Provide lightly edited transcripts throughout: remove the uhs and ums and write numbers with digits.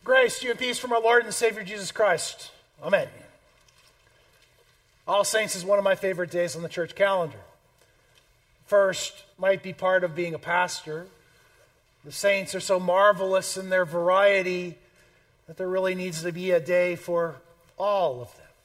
Grace to you and peace from our Lord and Savior Jesus Christ. Amen. All Saints is one of my favorite days on the church calendar. First, might be part of being a pastor. The saints are so marvelous in their variety that there really needs to be a day for all of them.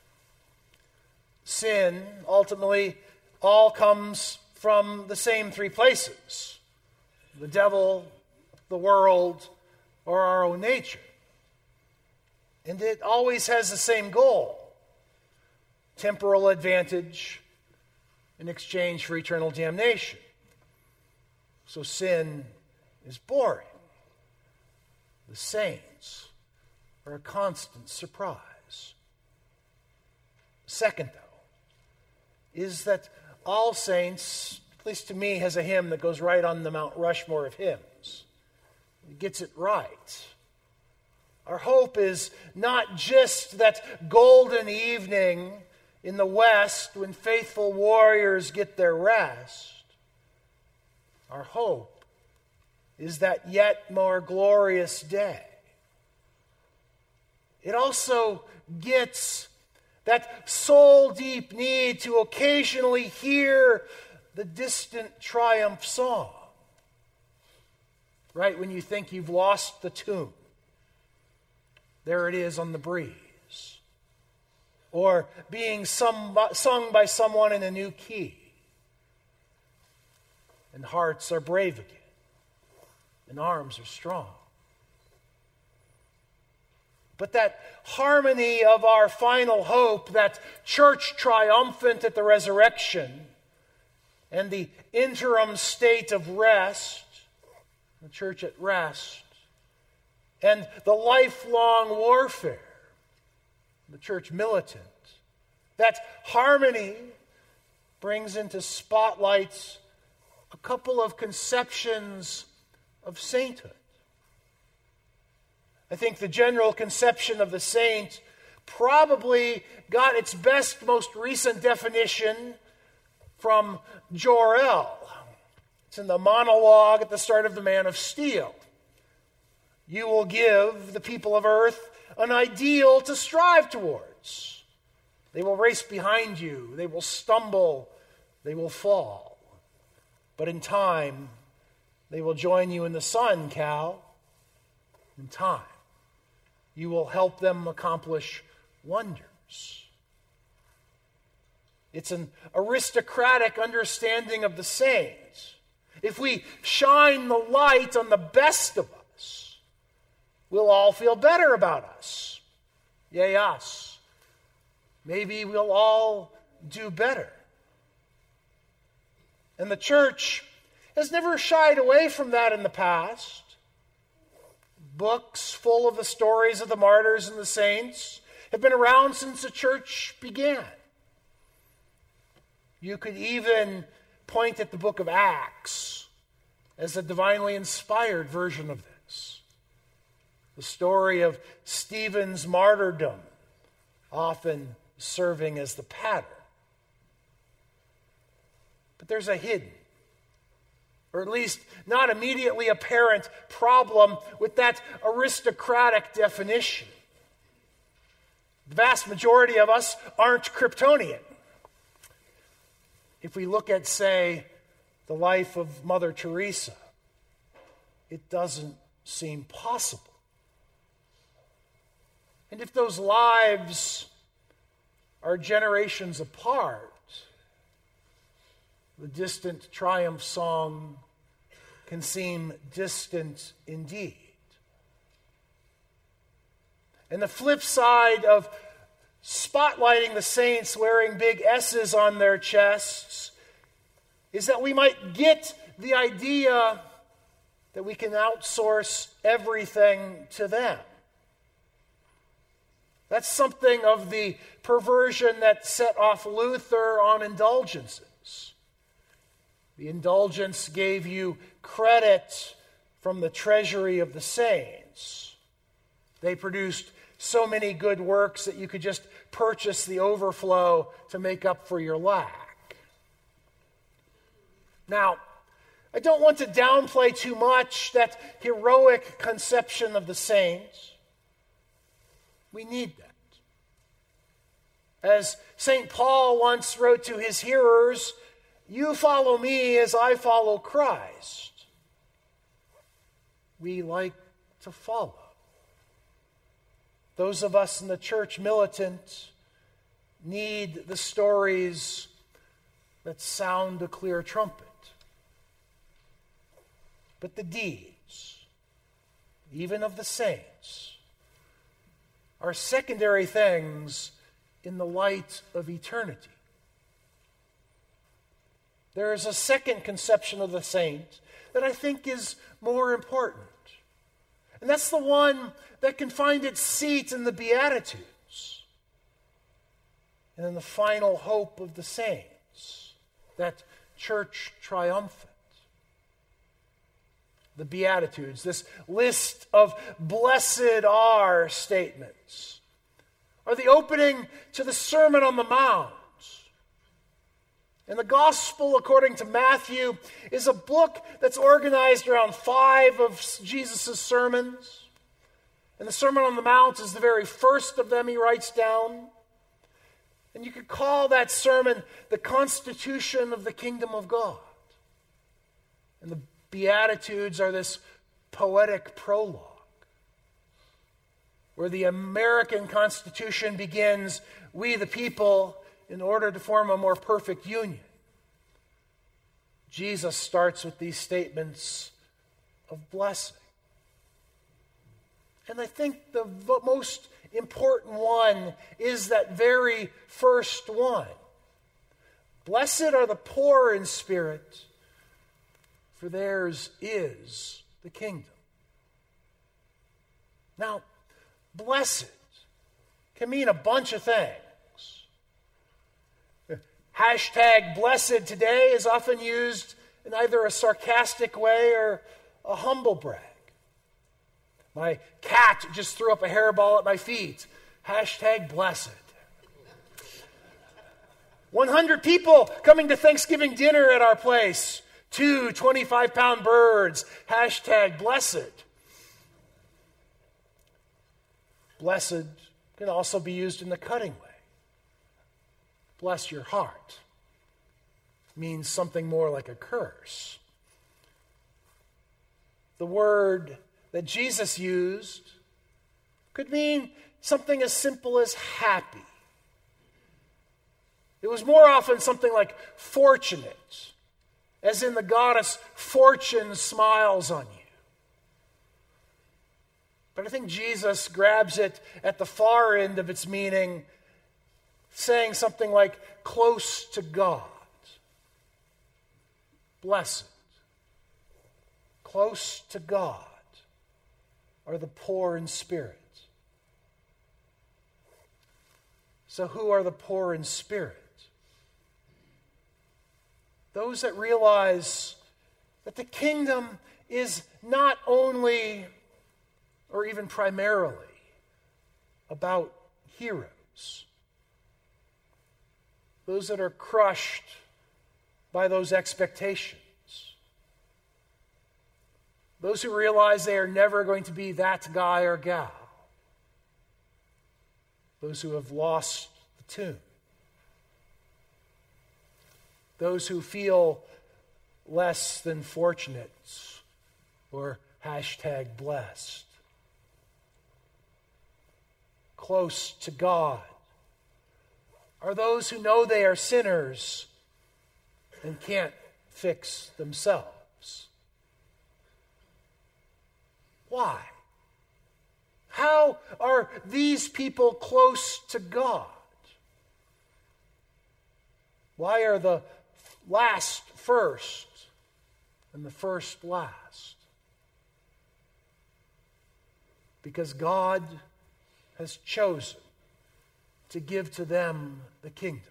Sin, ultimately, all comes from the same three places: the devil, the world, or our own nature. And it always has the same goal: temporal advantage in exchange for eternal damnation. So sin is boring. The saints are a constant surprise. Second, though, is that all saints, at least to me, has a hymn that goes right on the Mount Rushmore of hymns. It gets it right. Our hope is not just that golden evening in the west when faithful warriors get their rest. Our hope is that yet more glorious day. It also gets that soul-deep need to occasionally hear the distant triumph song. Right when you think you've lost the tune, there it is on the breeze. Or being sung by someone in a new key. And hearts are brave again. And arms are strong. But that harmony of our final hope, that church triumphant at the resurrection, and the interim state of rest, the church at rest, and the lifelong warfare, the church militant, that harmony brings into spotlights a couple of conceptions of sainthood. I think the general conception of the saint probably got its best, most recent definition from Jor-El. It's in the monologue at the start of The Man of Steel. You will give the people of earth an ideal to strive towards. They will race behind you. They will stumble. They will fall. But in time, they will join you in the sun, Cal. In time, you will help them accomplish wonders. It's an aristocratic understanding of the saints. If we shine the light on the best of us, we'll all feel better about us. Yea, us. Maybe we'll all do better. And the church has never shied away from that in the past. Books full of the stories of the martyrs and the saints have been around since the church began. You could even point at the book of Acts as a divinely inspired version of this. The story of Stephen's martyrdom often serving as the pattern. But there's a hidden, or at least not immediately apparent, problem with that aristocratic definition. The vast majority of us aren't Kryptonian. If we look at, say, the life of Mother Teresa, it doesn't seem possible. And if those lives are generations apart, the distant triumph song can seem distant indeed. And the flip side of spotlighting the saints wearing big S's on their chests is that we might get the idea that we can outsource everything to them. That's something of the perversion that set off Luther on indulgences. The indulgence gave you credit from the treasury of the saints. They produced so many good works that you could just purchase the overflow to make up for your lack. Now, I don't want to downplay too much that heroic conception of the saints. We need that. As St. Paul once wrote to his hearers, "You follow me as I follow Christ." We like to follow. Those of us in the church militant need the stories that sound a clear trumpet. But the deeds, even of the saints, are secondary things in the light of eternity. There is a second conception of the saint that I think is more important. And that's the one that can find its seat in the Beatitudes and in the final hope of the saints, that church triumphant. The Beatitudes, this list of blessed are statements, are the opening to the Sermon on the Mount. And the Gospel, according to Matthew, is a book that's organized around 5 of Jesus' sermons. And the Sermon on the Mount is the very first of them he writes down. And you could call that sermon the constitution of the kingdom of God. And the Beatitudes are this poetic prologue, where the American Constitution begins, "We the people, in order to form a more perfect union." Jesus starts with these statements of blessing. And I think the most important one is that very first one. Blessed are the poor in spirit, for theirs is the kingdom. Now, blessed can mean a bunch of things. Hashtag blessed today is often used in either a sarcastic way or a humble brag. My cat just threw up a hairball at my feet. Hashtag blessed. 100 people coming to Thanksgiving dinner at our place. 2 25-pound birds. Hashtag blessed. Blessed can also be used in the cutting way. Bless your heart means something more like a curse. The word that Jesus used could mean something as simple as happy. It was more often something like fortunate, as in the goddess Fortune smiles on you. But I think Jesus grabs it at the far end of its meaning, saying something like close to God. Blessed, close to God are the poor in spirit. So who are the poor in spirit? Those that realize that the kingdom is not only or even primarily about heroes. Those that are crushed by those expectations. Those who realize they are never going to be that guy or gal. Those who have lost the tune. Those who feel less than fortunate or hashtag blessed. Close to God are those who know they are sinners and can't fix themselves. Why? How are these people close to God? Why are the last first and the first last? Because God has chosen to give to them the kingdom.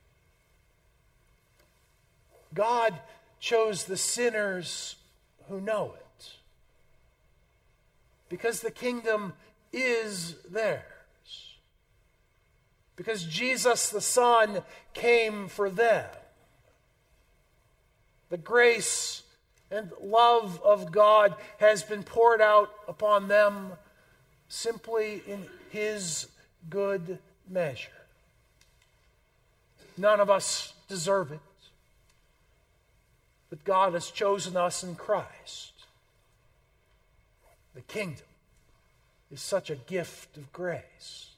God chose the sinners who know it, because the kingdom is theirs. Because Jesus the Son came for them. The grace and love of God has been poured out upon them simply in His good measure. None of us deserve it, but God has chosen us in Christ. The kingdom is such a gift of grace.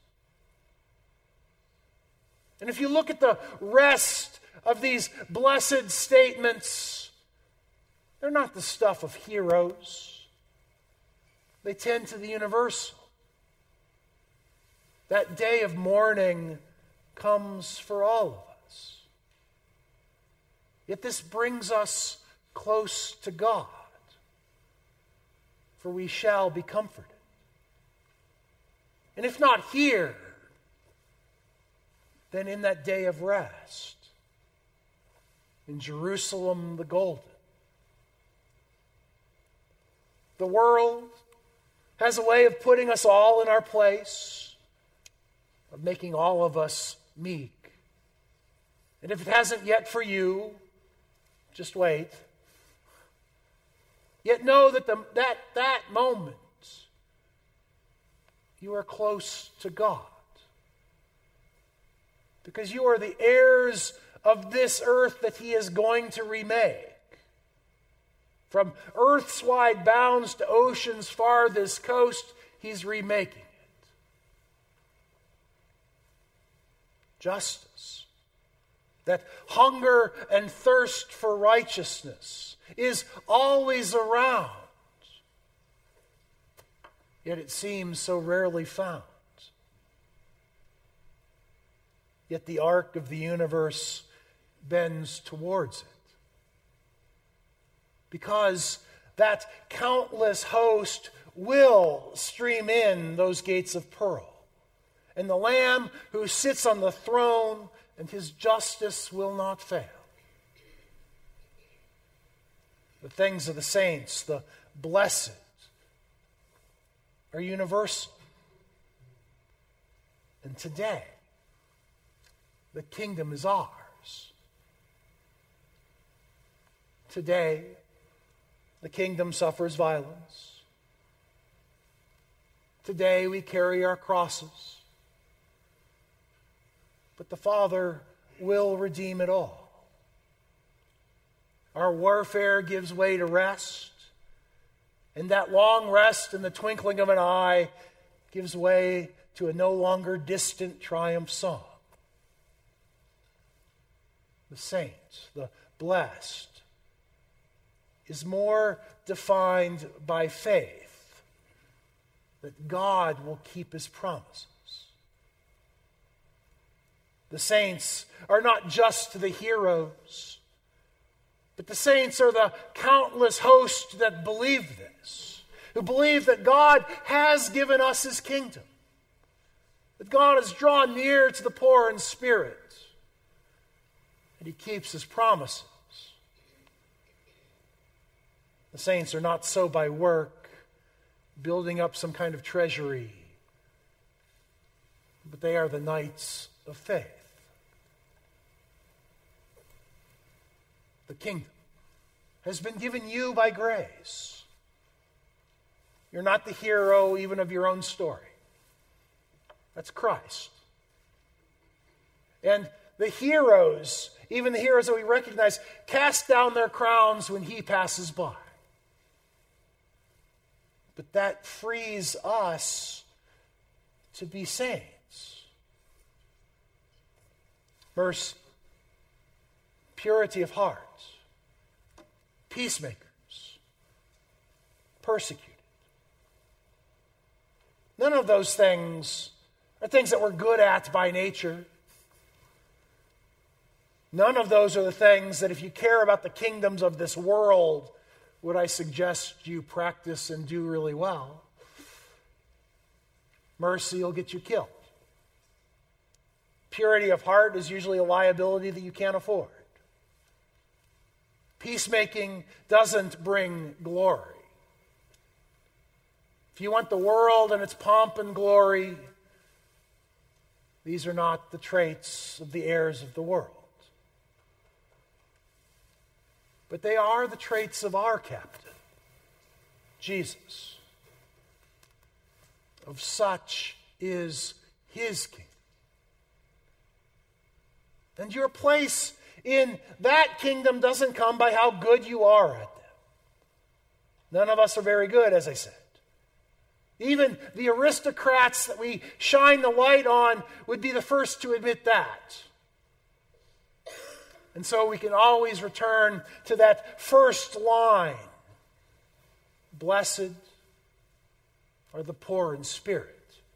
And if you look at the rest of these blessed statements, they're not the stuff of heroes. They tend to the universal. That day of mourning comes for all of us. Yet this brings us close to God, for we shall be comforted. And if not here, then in that day of rest, in Jerusalem the golden. The world has a way of putting us all in our place, of making all of us meek. And if it hasn't yet for you, just wait. Yet know that that moment you are close to God. Because you are the heirs of this earth that He is going to remake. From earth's wide bounds to ocean's farthest coast, He's remaking it. Justice, that hunger and thirst for righteousness, is always around. Yet it seems so rarely found. Yet the arc of the universe bends towards it. Because that countless host will stream in those gates of pearl. And the Lamb who sits on the throne and His justice will not fail. The things of the saints, the blessed, are universal. And today, the kingdom is ours. Today, the kingdom suffers violence. Today, we carry our crosses. But the Father will redeem it all. Our warfare gives way to rest. And that long rest in the twinkling of an eye gives way to a no longer distant triumph song. The saint, the blessed, is more defined by faith that God will keep His promises. The saints are not just the heroes, but the saints are the countless host that believe this, who believe that God has given us His kingdom, that God has drawn near to the poor in spirit, and He keeps His promises. The saints are not so by work, building up some kind of treasury, but they are the knights of faith. The kingdom has been given you by grace. You're not the hero even of your own story. That's Christ. And the heroes, even the heroes that we recognize, cast down their crowns when He passes by. But that frees us to be saints. Mercy, purity of heart, peacemakers, persecuted. None of those things are things that we're good at by nature. None of those are the things that if you care about the kingdoms of this world, would I suggest you practice and do really well. Mercy will get you killed. Purity of heart is usually a liability that you can't afford. Peacemaking doesn't bring glory. If you want the world and its pomp and glory, these are not the traits of the heirs of the world. But they are the traits of our captain, Jesus. Of such is His kingdom. And your place in that kingdom doesn't come by how good you are at them. None of us are very good, as I said. Even the aristocrats that we shine the light on would be the first to admit that. And so we can always return to that first line. Blessed are the poor in spirit.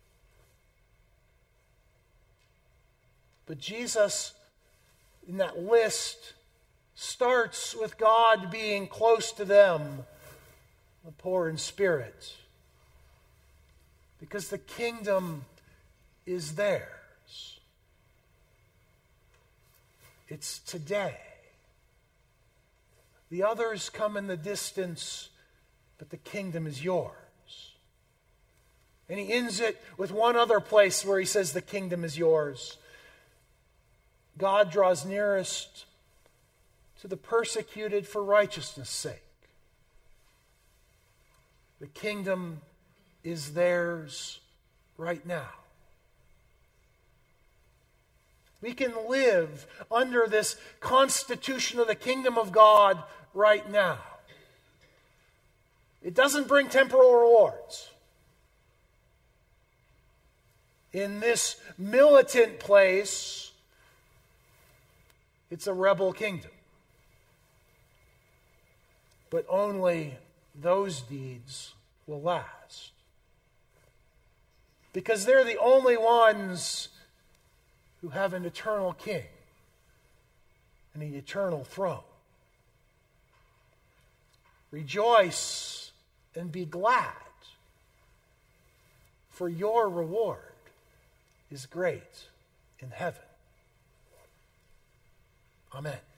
But Jesus, in that list, starts with God being close to them, the poor in spirit. Because the kingdom is theirs. It's today. The others come in the distance, but the kingdom is yours. And he ends it with one other place where he says the kingdom is yours. God draws nearest to the persecuted for righteousness' sake. The kingdom is theirs right now. We can live under this constitution of the kingdom of God right now. It doesn't bring temporal rewards. In this militant place, it's a rebel kingdom. But only those deeds will last. Because they're the only ones who have an eternal king and an eternal throne. Rejoice and be glad, for your reward is great in heaven. Amen.